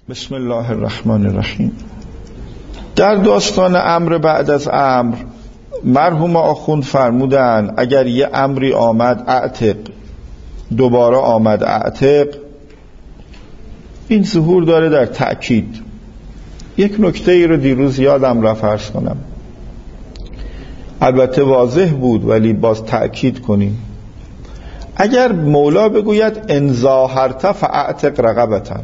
بسم الله الرحمن الرحیم. در داستان امر بعد از امر مرحوم آخوند فرمودن اگر یه امری آمد اعتق، دوباره آمد اعتق، این ظهور داره در تأکید. یک نکته ای رو دیروز یادم رفت عرض کنم، البته واضح بود ولی باز تأکید کنیم. اگر مولا بگوید ان ظاهرت فاعتق رقبة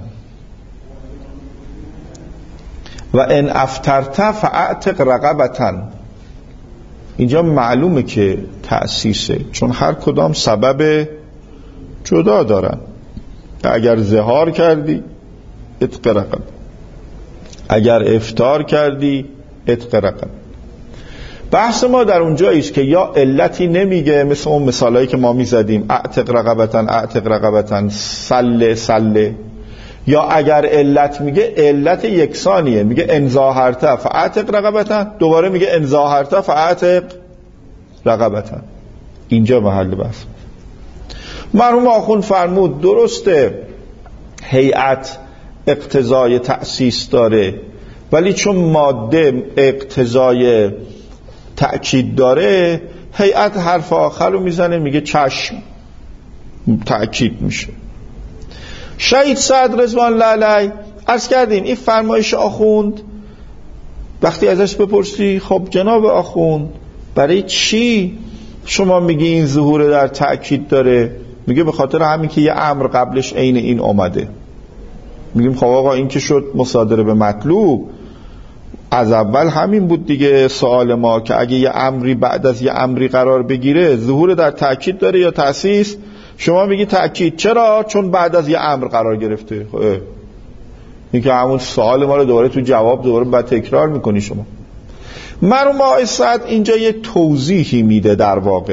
و ان افطرت فاعتق رقبة، اینجا معلومه که تأسیسه، چون هر کدام سبب جدا دارن. اگر ظهار کردی عتق رقبه، اگر افطار کردی عتق رقبه. بحث ما در اونجایی است که یا علتی نمیگه، مثل اون مثالایی که ما میزدیم اعتق رقبتن اعتق رقبتن سله، یا اگر علت میگه علت یکسانیه، میگه ان ظاهرت فاعتق رقبتن، دوباره میگه ان ظاهرت فاعتق رقبتن. اینجا محل بحث. مرحوم آخوند فرمود درسته هیئت اقتضای تأسیس داره، ولی چون ماده اقتضای تأکید داره، هیئت حرف آخر رو میزنه میگه چشم، تأکید میشه. شهید سعد رضوان الله علیه عرض کردیم این فرمایش آخوند، وقتی ازش بپرسی خب جناب آخوند برای چی شما میگی این ظهور در تأکید داره؟ میگه به خاطر همین که یه امر قبلش عین این اومده. میگیم خب آقا این که شد مصادره به مطلوب، از اول همین بود دیگه. سوال ما که اگه یه امری بعد از یه امری قرار بگیره ظهور در تأکید داره یا تأسیس؟ شما میگی تأکید. چرا؟ چون بعد از یه امر قرار گرفته. این که همون سوال ما رو دوباره تو جواب دوباره بعد تکرار میکنی شما. مرحوم آقای سعد اینجا یه توضیحی میده. در واقع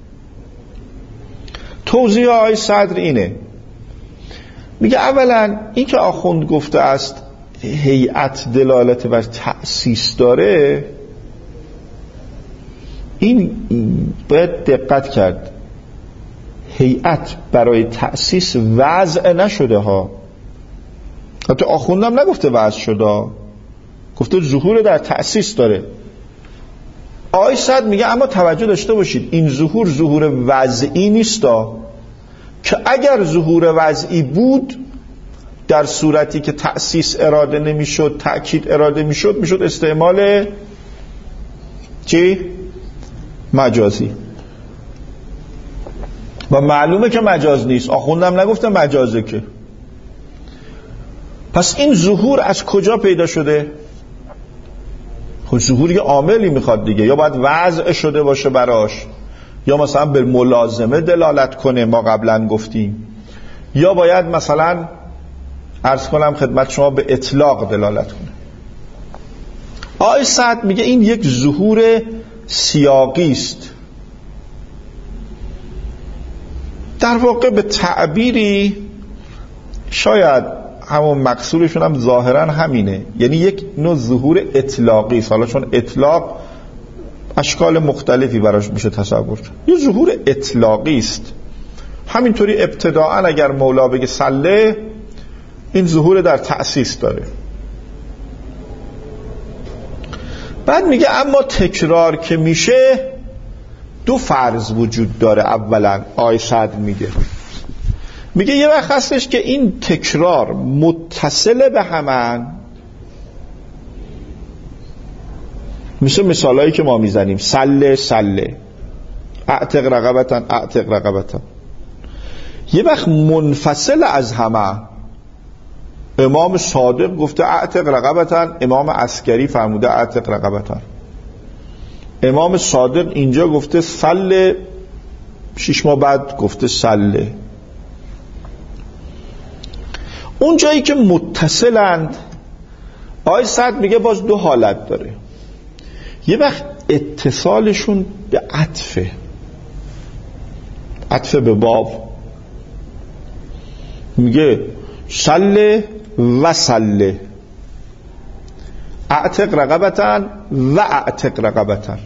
توضیح آقای صدر اینه، میگه اولا این که آخوند گفته است هیئت دلالت بر تأسیس داره، این باید دقت کرد. هیئت برای تأسیس وضع نشده ها، حتی آخوندم نگفته وضع شده، گفته ظهور در تأسیس داره. آقای سعد میگه اما توجه داشته باشید این ظهور وضعی نیستا، که اگر ظهور وضعی بود در صورتی که تأسیس اراده نمیشد تأکید اراده میشد استعمال چی؟ مجازی، و معلومه که مجاز نیست. آخوندم نگفته مجازه که. پس این ظهور از کجا پیدا شده؟ خب ظهور یه عاملی میخواد دیگه، یا باید وضع شده باشه براش، یا مثلا به ملازمه دلالت کنه، ما قبلا گفتیم، یا باید مثلا عرض کنم خدمت شما به اطلاق دلالت کنه. آقای سعد میگه این یک ظهور سیاقی است. در واقع به تعبیری شاید همون مقصودشون هم ظاهرا همینه، یعنی یک نوع ظهور اطلاقی است. حالا چون اطلاق اشکال مختلفی براش میشه تصور کرد، یه ظهور اطلاقی است. همینطوری ابتداءً اگر مولا بگه سله، این ظهور در تأسیس داره. بعد میگه اما تکرار که میشه دو فرض وجود داره. اولا آقای سعد میگه یه وقت هستش که این تکرار متصل به همن، مثالایی که ما میزنیم سله اعتق رقبتن. یه وقت منفصل از همه. امام صادق گفته اعتق رقبتن، امام عسکری فرموده اعتق رقبتن. امام صادق اینجا گفته سله، 6 ماه بعد گفته سله. اون جایی که متصلند آقای سعد میگه باز دو حالت داره. یه وقت اتصالشون به عطف به باب، میگه سله و سله، اعتق رقبتن و اعتق رقبتن.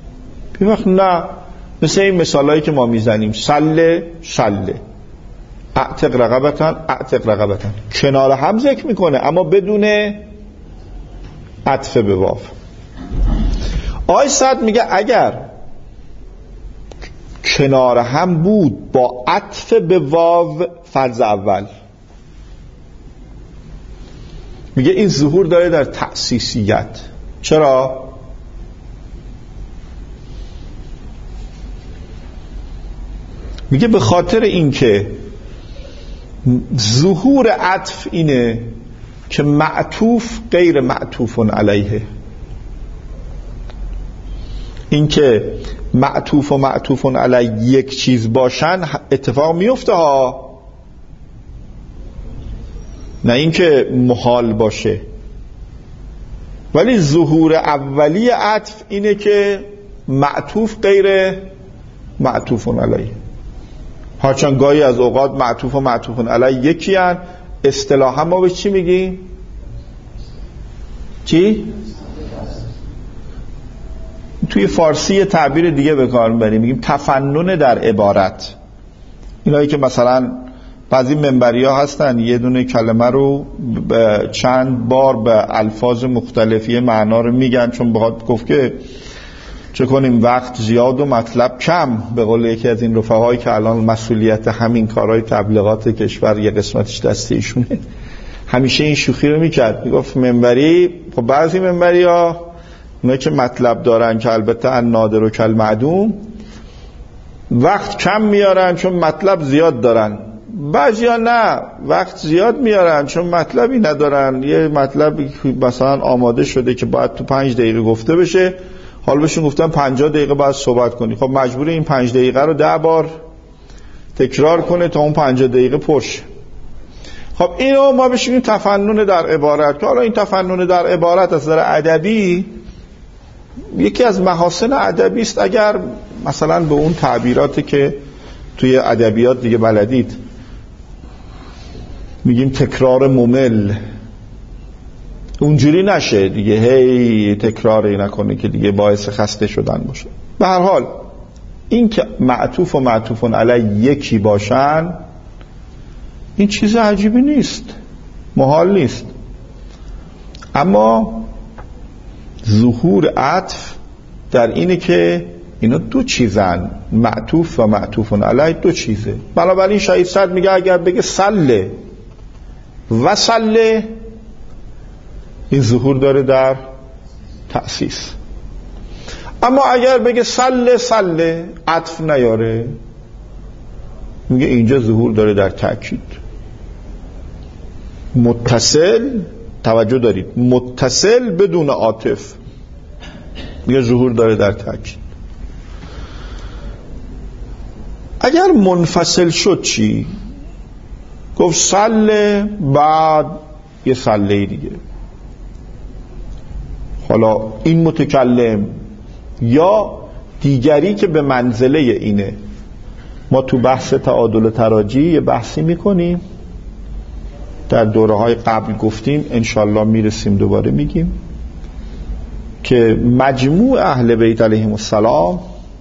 یه وقت نه، مثل این مثالایی که ما میزنیم سله اعتق رقبتن کنار هم ذکر میکنه اما بدون عطف به واو. آیه 100 میگه اگر کنار هم بود با عطف به واو فرض اول، میگه این ظهور داره در تأسیسیت. چرا؟ میگه به خاطر اینکه ظهور عطف اینه که معطوف غیر معطوف علیه. اینکه معطوف و معطوف علیه یک چیز باشن اتفاق میفته ها، نه اینکه محال باشه. ولی ظهور اولی عطف اینه که معطوف غیر معطوف علیه. هرچند گاهی از اوقات معطوف و معطوف علیه یکی هن. اصطلاحا ما به چی میگیم؟ چی؟ توی فارسی تعبیر دیگه به کار میبریم، میگیم تفنن در عبارت. اینایی که مثلا بعضی منبری ها هستن یه دونه کلمه رو چند بار به الفاظ مختلفی معنا رو میگن، چون بخواد گفت که چه کنیم وقت زیاد و مطلب کم، به قول یکی از این رفقایی که الان مسئولیت همین کارهای تبلیغات کشور یه قسمتش دست ایشونه، همیشه این شوخی رو میکرد، میگفت منبری، خب بعضی منبری ها اونایی که مطلب دارن که البته ان نادر و کل معدوم وقت کم میارن چون مطلب زیاد دارن، بعضی ها نه وقت زیاد میارن چون مطلبی ندارن، یه مطلب مثلا آماده شده که باید تو 5 دقیقه گفته بشه، حالا بهشون گفتن 50 دقیقه باید صحبت کنی، خب مجبور این 5 دقیقه رو 10 بار تکرار کنه تا اون 50 دقیقه پرش. خب اینو ما بهش میگیم تفنن در عبارت. که حالا این تفنن در عبارت از نظر ادبی یکی از محاسن ادبی است، اگر مثلا به اون تعبیراتی که توی ادبیات دیگه بلدید میگیم تکرار ممل، اونجوری نشه دیگه، هی تکراری نکنه که دیگه باعث خسته شدن باشه. به هر حال این که معطوف و معطوف علیه یکی باشن این چیز عجیبی نیست، محال نیست. اما ظهور عطف در اینه که اینا دو چیزن، معطوف و معطوف علیه دو چیزه. بنابراین شاید صد میگه اگر بگه سله و سله این ظهور داره در تأسیس. اما اگر بگه سله سله عطف نیاره میگه اینجا ظهور داره در تأکید. متصل، توجه دارید، متصل بدون عاطف میگه ظهور داره در تأکید. اگر منفصل شد چی؟ گفت سله بعد یه سله دیگه، حالا این متکلم یا دیگری که به منزله اینه. ما تو بحث تعادل تراجی یه بحثی میکنیم، در دوره های قبل گفتیم، انشالله میرسیم دوباره میگیم که مجموع اهل بیت علیهم السلام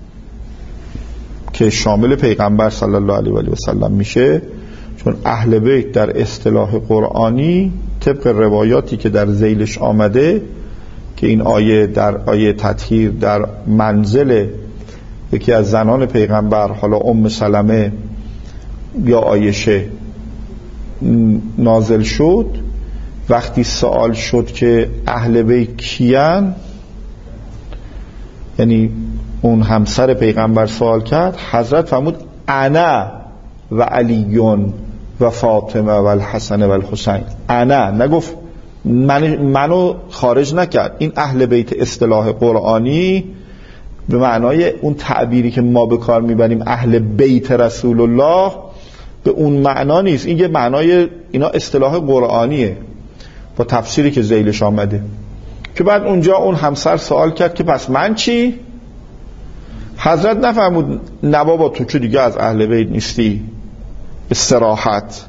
که شامل پیغمبر صلی الله علیه و سلم میشه، چون اهل بیت در اصطلاح قرآنی طبق روایاتی که در ذیلش آمده که این آیه در آیه تطهیر در منزل یکی از زنان پیغمبر، حالا ام سلمه یا عایشه، نازل شد. وقتی سوال شد که اهل بیت کیان، یعنی اون همسر پیغمبر سوال کرد، حضرت فرمود انا و علیون و فاطمه و الحسن و الحسین. انا، نگفت منو خارج نکرد. این اهل بیت اصطلاح قرآنی به معنای اون تعبیری که ما به کار میبریم اهل بیت رسول الله به اون معنا نیست. این یه معنای، اینا اصطلاح قرآنیه با تفسیری که ذیلش آمده. که بعد اونجا اون همسر سوال کرد که پس من چی؟ حضرت نفرمود نه بابا تو چه دیگه از اهل بیت نیستی، به صراحت،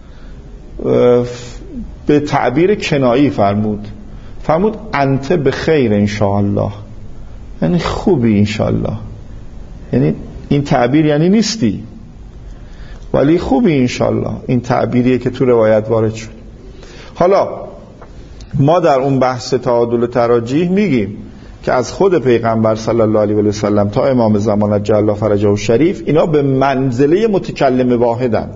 به تعبیر کنایی فرمود انت به خیر انشاءالله، یعنی خوبی انشاءالله، یعنی این تعبیر یعنی نیستی. ولی خوبی انشالله این تعبیریه که تو روایت وارد شد. حالا ما در اون بحث تعادل و تراجیح میگیم که از خود پیغمبر صلی الله علیه و سلم تا امام زمان جل الله فرجه و شریف اینا به منزله متکلم واحدن.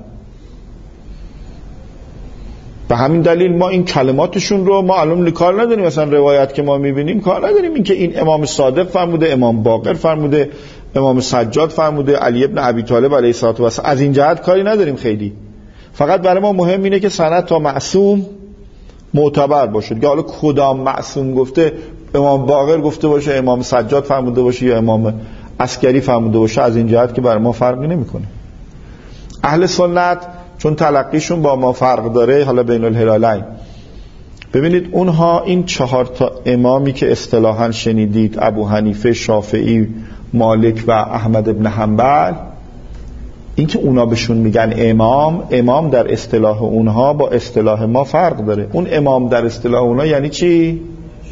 به همین دلیل ما این کلماتشون رو ما الان کار نداریم، مثلا روایت که ما میبینیم کار نداریم این که این امام صادق فرموده، امام باقر فرموده، امام سجاد فرموده، علی ابن ابی طالب علیه الصلوة و السلام، از این جهت کاری نداریم خیلی. فقط برای ما مهم اینه که سند تا معصوم معتبر باشه. که حالا کدام معصوم گفته، امام باقر گفته باشه، امام سجاد فرموده باشه یا امام عسکری فرموده باشه، از این جهت که برای ما فرقی نمیکنه. اهل سنت چون تلقیشون با ما فرق داره، حالا بین الهلالین، ببینید اونها این 4 تا امامی که اصطلاحاً شنیدید، ابو حنیفه، شافعی، مالک و احمد ابن حنبل، این که اونا بهشون میگن امام در اصطلاح اونها با اصطلاح ما فرق داره. اون امام در اصطلاح اونها یعنی چی؟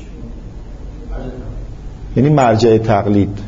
یعنی مرجع تقلید.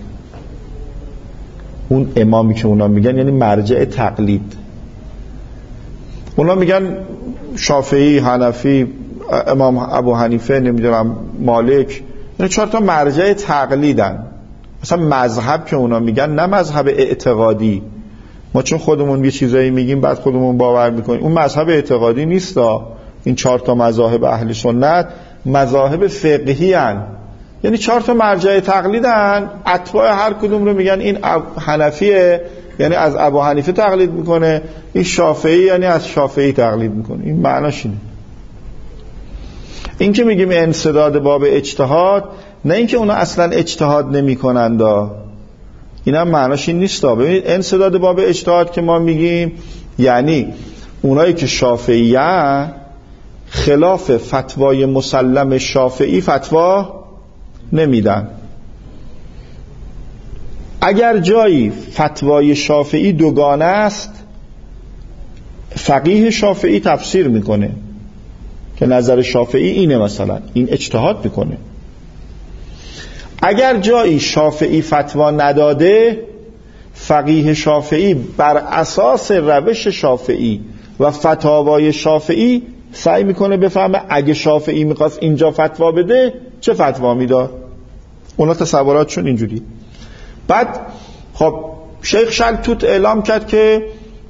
اون امامی که اونا میگن یعنی مرجع تقلید. اونا میگن شافعی، حنفی، امام ابو حنیفه، نمیدونم مالک، اینا 4 تا مرجع تقلیدن. مثلا مذهب که اونا میگن نه مذهب اعتقادی، ما چون خودمون یه چیزایی میگیم بعد خودمون باور میکنیم، اون مذهب اعتقادی نیستا. این 4 تا مذاهب اهل سنت مذاهب فقهی هن، یعنی 4 تا مرجع تقلیدن. اتباع هر کدوم رو میگن این حنفیه یعنی از ابو حنیفه تقلید میکنه، این شافعی یعنی از شافعی تقلید میکنه. این معناش اینه. این که میگیم انسداد باب اجتهاد، نه اینکه اونا اصلا اجتهاد نمیکنند، این هم معناش این نیست. ببینید انسداد باب اجتهاد که ما میگیم یعنی اونایی که شافعیه خلاف فتوای مسلم شافعی فتوا نمیدن. اگر جایی فتوای شافعی دوگانه است، فقیه شافعی تفسیر میکنه که نظر شافعی اینه، مثلا این اجتهاد میکنه. اگر جایی شافعی فتوا نداده، فقیه شافعی بر اساس روش شافعی و فتاوای شافعی سعی میکنه بفهمه اگه شافعی میخواست اینجا فتوا بده چه فتوا میداد. اونا تصوراتشون اینجوری. بعد خب شیخ شلتوت اعلام کرد که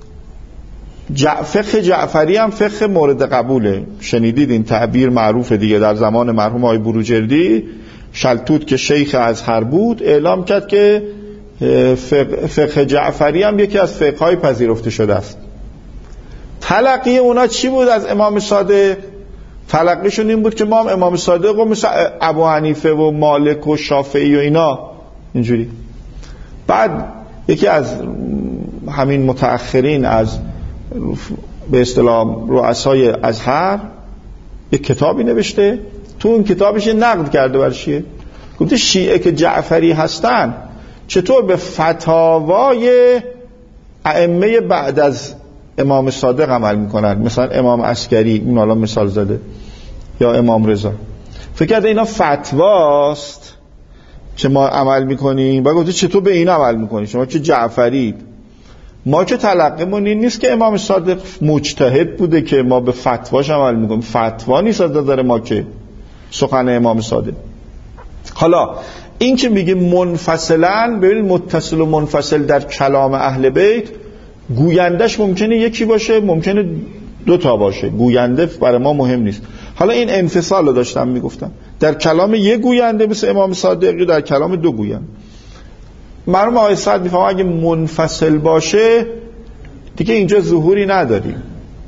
فقه جعفری هم فقه مورد قبوله. شنیدید این تعبیر معروف دیگه، در زمان مرحوم آقای بروجردی شلتوت که شیخ ازهر بود اعلام کرد که فقه جعفری هم یکی از فقه‌های پذیرفته شده است. تلقی اونا چی بود از امام صادق؟ تلقیشون این بود که ما هم امام صادق و مثل ابو حنیفه و مالک و شافعی و اینا اینجوری. بعد یکی از همین متأخرین از به اصطلاح رؤسای ازهر یک کتابی نوشته، تو اون کتابش نقد کرده بر شیعه. گفته شیعه که جعفری هستن چطور به فتاوای ائمه بعد از امام صادق عمل میکنن، مثلا امام عسکری، اون حالا مثال زده، یا امام رضا. فکر کرده اینا فتواست که ما عمل میکنیم. و گفته چطور به این عمل میکنیم شما که جعفرید؟ ما که تلقیمون این نیست که امام صادق مجتهد بوده که ما به فتواش عمل میکنیم، فتوا نیست از نظر ما که سخن امام صادق. حالا این که میگه منفصلن، ببینید متصل و منفصل در کلام اهل بیت گویندش ممکنه یکی باشه، ممکنه 2 تا باشه. گوینده برای ما مهم نیست. حالا این انفصال رو داشتم میگفتم، در کلام یک گوینده مثل امام صادقی، در کلام 2 گوینده. مرحوم آقای سعد میفهمه اگه منفصل باشه دیگه اینجا ظهوری نداریم.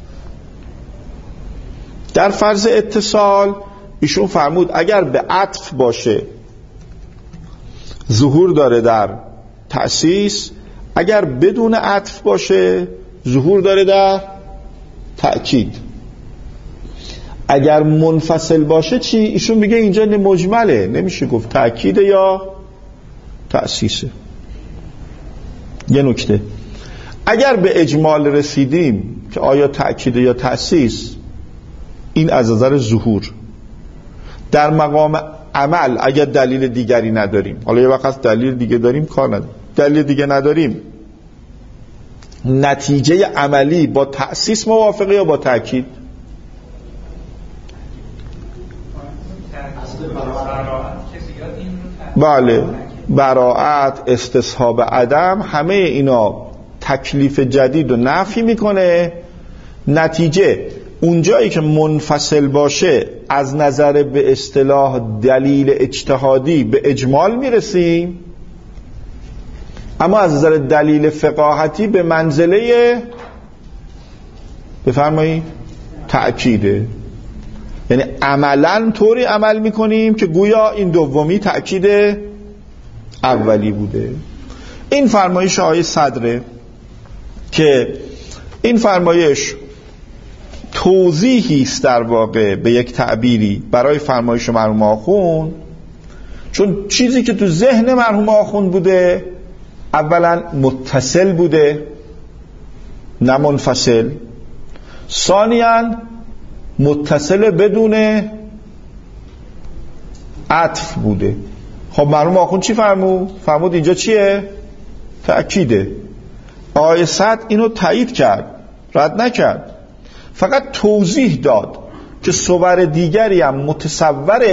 در فرض اتصال ایشون فرمود اگر به عطف باشه ظهور داره در تأسیس، اگر بدون عطف باشه ظهور داره در تأکید. اگر منفصل باشه چی؟ ایشون میگه اینجا مجمله، نمیشه گفت تأکید یا تأسیسه. یه نکته، اگر به اجمال رسیدیم که آیا تأکید یا تأسیس، این از نظر ظهور. در مقام عمل اگر دلیل دیگری نداریم، حالا یه وقت دلیل دیگه داریم کار نداریم، دلیل دیگه نداریم، نتیجه عملی با تأسیس موافقه یا با تأکید؟ بله، براءت، استصحاب عدم، همه اینا تکلیف جدید رو نفی میکنه. نتیجه اونجایی که منفصل باشه از نظر به اصطلاح دلیل اجتهادی به اجمال میرسیم، اما از نظر دلیل فقاهتی به منزله بفرمایید تأکیده. یعنی عملاً طوری عمل میکنیم که گویا این دومی تأکید اولی بوده. این فرمایش آقای صدره که این فرمایش توضیحی است در واقع به یک تعبیری برای فرمایش مرحوم آخوند، چون چیزی که تو ذهن مرحوم آخوند بوده اولا متصل بوده نه منفصل، ثانیاً متصل بدون عطف بوده. خب مرحوم آخوند چی فرمود اینجا چیه؟ تأکیده. آقای صدر اینو تایید کرد، رد نکرد، فقط توضیح داد که صور دیگری هم متصور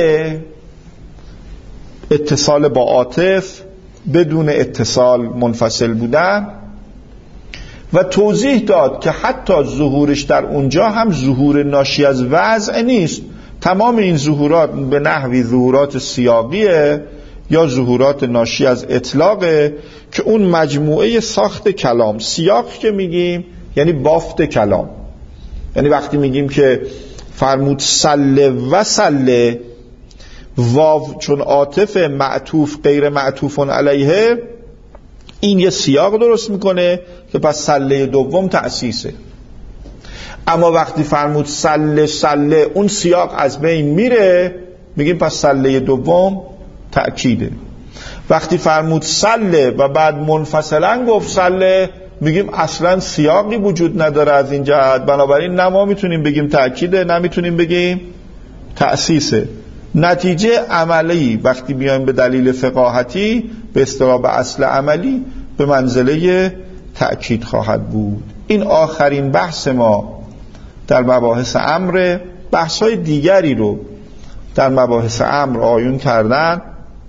اتصال با عاطف بدون اتصال منفصل بودن، و توضیح داد که حتی ظهورش در اونجا هم ظهور ناشی از وضع نیست. تمام این ظهورات به نحوی ظهورات سیاقیه یا ظهورات ناشی از اطلاقه که اون مجموعه ساخت کلام، سیاق که میگیم یعنی بافت کلام، یعنی وقتی میگیم که فرمود سله و سله، واو چون عاطف، معطوف غیر معطوف علیه، این یه سیاق درست میکنه که پس سله دوم تأسیسه. اما وقتی فرمود سله سله اون سیاق از بین میره، میگیم پس سله دوم تأکیده. وقتی فرمود سله و بعد منفصلا گفت سله، میگیم اصلا سیاقی وجود نداره از این جهت، بنابراین نه ما میتونیم بگیم تأکیده نه میتونیم بگیم تأسیسه. نتیجه عملی وقتی بیایم به دلیل فقاهتی به اصطلاح به اصل عملی به منزله تأکید خواهد بود. این آخرین بحث ما در مباحث امر. بحث‌های دیگری رو در مباحث امر آیون کردن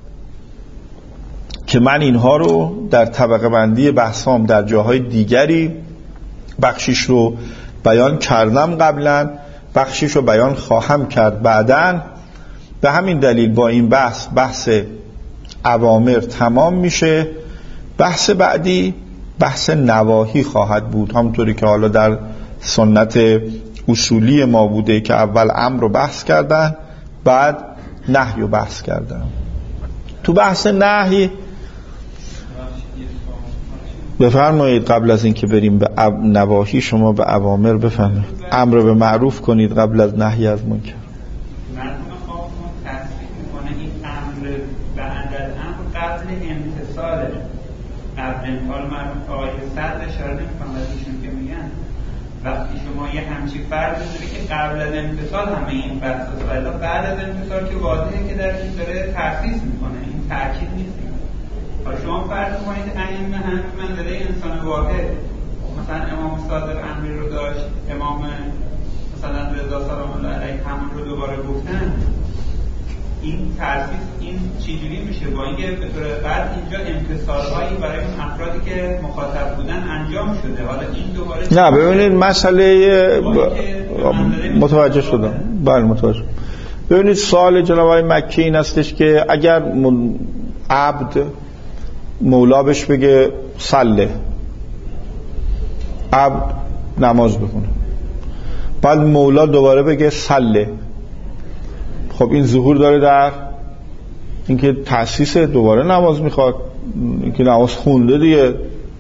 که من اینها رو در طبقه بندی بحثام در جاهای دیگری بخشیش رو بیان کردم قبلا، بخشیش رو بیان خواهم کرد بعداً. به همین دلیل با این بحث اوامر تمام میشه. بحث بعدی بحث نواهی خواهد بود، همونطوری که حالا در سنت اصولی ما بوده که اول امر رو بحث کردن بعد نهی رو بحث کردن. تو بحث نهی بفرمایید قبل از اینکه بریم به نواهی شما به اوامر بفرمایید. امر به معروف کنید قبل از نهی از منکر. حال من آقای صدر اشاره نمی‌کنم از ایشون که میگن وقتی شما یه همچین فرض می‌ذاری که قبل از امتصال همه این بحث است، بعد از امتصال که واضحه که در این داره تخصیص میکنه، این تاکید نیست. حالا شما فرض کنید ائمه هم منزله انسان واحد، مثلا امام صادق امری رو داشت، امام مثلا رضا سلام الله علیه همون رو دوباره گفتن، این تأسیس این چجوری میشه؟ با اینکه به طور بعد اینجا امتصال‌هایی برای اون افرادی که مخاطب بودن انجام شده، حالا این دوباره نه ببینید مسئله متوجه شدم. بله متوجه. ببینید سوال جناب آقای مکی این هستش که اگر عبد مولا بهش بگه صله، عبد نماز بخونه، بعد مولا دوباره بگه صله، خب این ظهور داره در اینکه تأسیس دوباره نماز میخواد، اینکه نماز خونده دیگه.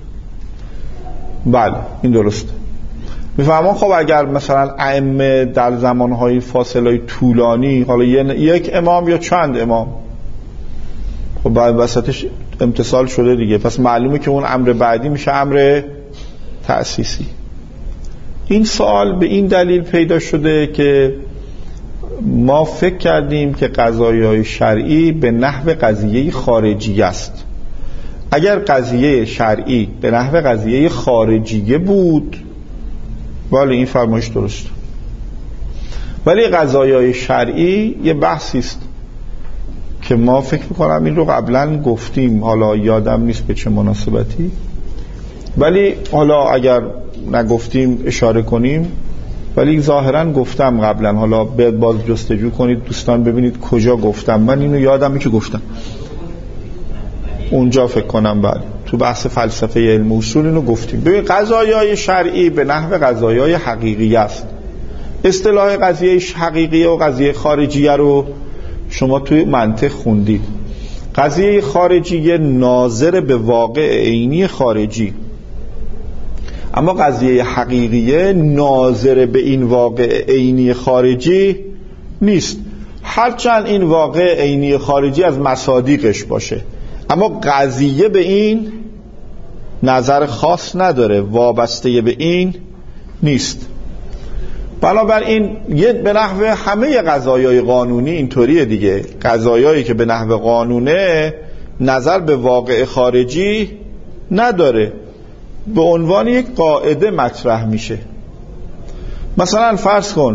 بله این درسته. میفهمم. خب اگر مثلا ائمه در زمانهای فاصله طولانی، حالا یک امام یا چند امام، خب بعد وسطش امتصال شده دیگه، پس معلومه که اون امر بعدی میشه امر تأسیسی. این سوال به این دلیل پیدا شده که ما فکر کردیم که قضایای شرعی به نحو قضیه خارجی است، اگر قضیه شرعی به نحو قضیه خارجیه بود ولی این فرمایش درست، ولی قضایای شرعی یه بحثی است که ما فکر میکنم این رو قبلا گفتیم، حالا یادم نیست به چه مناسبتی، ولی حالا اگر نگفتیم اشاره کنیم، ولی ظاهرا گفتم قبلا، حالا باز جستجو کنید دوستان ببینید کجا گفتم. من اینو یادمه که گفتم اونجا، فکر کنم بعد تو بحث فلسفه علم اصول اینو گفتیم. ببین قضایای شرعی به نحو قضایای حقیقی است. اصطلاح قضیه حقیقیه و قضیه خارجیه رو شما توی منطق خوندید. قضیه خارجیه ناظر به واقع عینی خارجی، اما قضیه حقیقیه ناظر به این واقع عینی خارجی نیست، هرچند این واقع عینی خارجی از مصادیقش باشه، اما قضیه به این نظر خاص نداره، وابسته به این نیست. بنابراین به نحو همه قضایای قانونی اینطوریه دیگه، قضایایی که به نحو قانونه نظر به واقع خارجی نداره، به عنوان یک قاعده مطرح میشه. مثلا فرض کن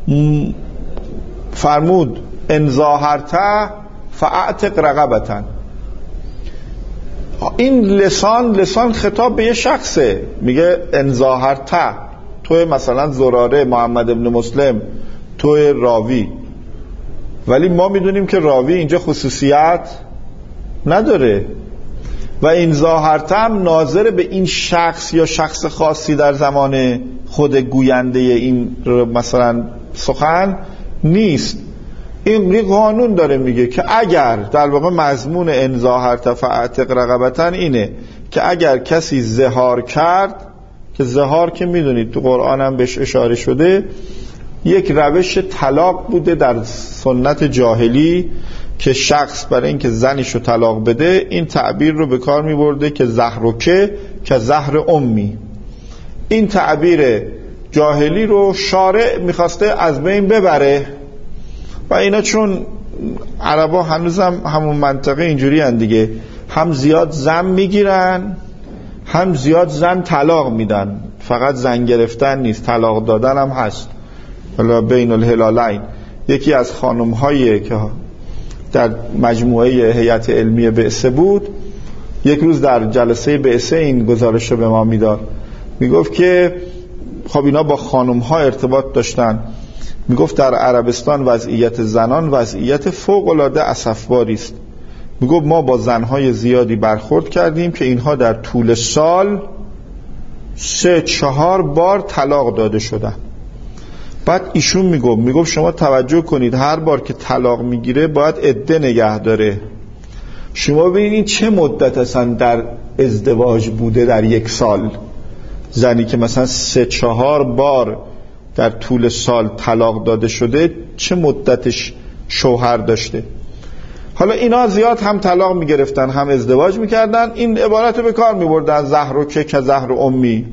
فرمود ان ظاهرت فاعتق رقبة، این لسان خطاب به یه شخصه، میگه ان ظاهرت، توی مثلا زراره، محمد ابن مسلم، توی راوی، ولی ما میدونیم که راوی اینجا خصوصیت نداره و این ظاهرت هم ناظر به این شخص یا شخص خاصی در زمان خود گوینده این مثلا سخن نیست. این قانون داره میگه که اگر در واقع مضمون ان ظاهرت فاعتق رقبة اینه که اگر کسی ظهار کرد، که ظهار که میدونید تو قرآن هم بهش اشاره شده، یک روش طلاق بوده در سنت جاهلی که شخص برای اینکه زنشو طلاق بده این تعبیر رو به کار میبرده که زهرک که زهر اممی. این تعبیر جاهلی رو شارع میخواسته از بین ببره و اینا چون عربا هنوزم همون منطقه اینجوری هن دیگه، هم زیاد زن میگیرن هم زیاد زن طلاق میدن، فقط زن گرفتن نیست، طلاق دادن هم هست. حالا بین الهلالین یکی از خانم هایی که در مجموعه هیئت علمی بعثه بود، یک روز در جلسه بعثه این گزارش رو به ما میداد، میگفت که خب اینا با خانم ها ارتباط داشتن، میگفت در عربستان وضعیت زنان وضعیت فوق العاده اسفباری است. میگفت ما با زنهای زیادی برخورد کردیم که اینها در طول سال 3-4 بار طلاق داده شدن. بعد ایشون میگفت شما توجه کنید هر بار که طلاق میگیره باید عده نگه داره. شما ببینید چه مدت اصلا در ازدواج بوده در یک سال، زنی که مثلا 3-4 بار در طول سال طلاق داده شده چه مدتش شوهر داشته. حالا اینا زیاد هم طلاق میگرفتن هم ازدواج میکردن، این عبارت رو به کار میبردن زهرک که زهر امی.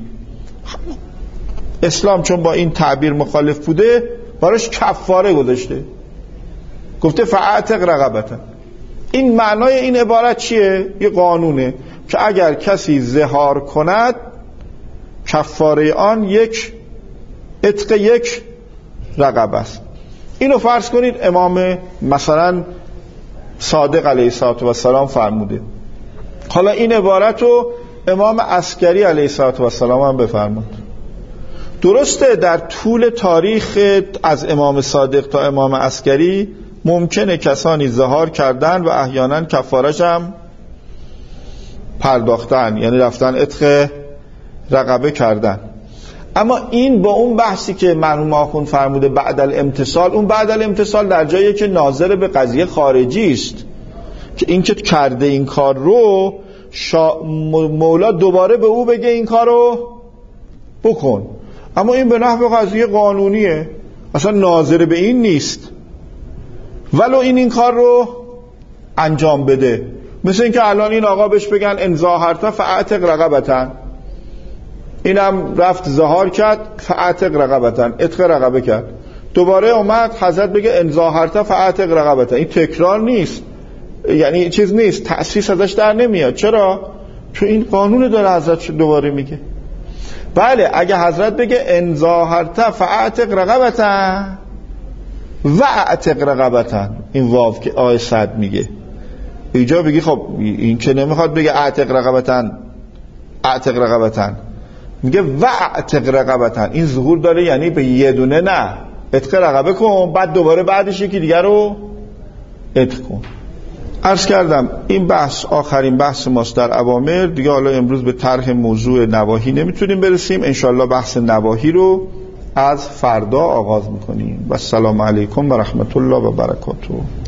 اسلام چون با این تعبیر مخالف بوده براش کفاره گذاشته، گفته فاعتق رقبة. این معنای این عبارت چیه؟ یه قانونه که اگر کسی ظهار کند کفاره آن یک عتق یک رقبه است. اینو فرض کنید امام مثلا صادق علیه السلام فرموده. حالا این عبارت رو امام عسکری علیه السلام هم بفرمود. درسته در طول تاریخ از امام صادق تا امام عسکری ممکنه کسانی ظهار کردن و احیانا کفارش هم پرداختن، یعنی رفتن عتق رقبه کردن. اما این با اون بحثی که مرحوم آخوند فرموده بعد الامتصال، اون بعد الامتصال در جایی که ناظر به قضیه خارجی است که این که کرده این کار رو مولا دوباره به او بگه این کار رو بکن، اما این به نحو قضیه قانونیه، اصلا ناظر به این نیست ولو این کار رو انجام بده. مثل این که الان این آقا بهش بگن ان ظاهرت فاعتق رقبة، اینم رفت ظهار کرد فاعتق رقبة، عتق رقبه کرد، دوباره اومد حضرت بگه ان ظاهرت فاعتق رقبة. این تکرار نیست، یعنی چیز نیست، تأسیس ازش در نمیاد. چرا؟ تو این قانون داره حضرت دوباره میگه. بله اگه حضرت بگه ان ظاهرت فاعتق رقبتا و اعتق رقبتا، این واو که آیه 100 میگه، اینجا بگی خب این که نمیخواد بگه اعتق رقبتا، میگه و اعتق رقبتا. این ظهور داره، یعنی به یه دونه نه، عتق رقبه کن، بعد دوباره بعدش یکی دیگر رو عتق کن. عرض کردم این بحث آخرین بحث ماست در اوامر دیگه. حالا امروز به طرح موضوع نواهی نمیتونیم برسیم، انشالله بحث نواهی رو از فردا آغاز میکنیم. و السلام علیکم و رحمت الله و برکاته.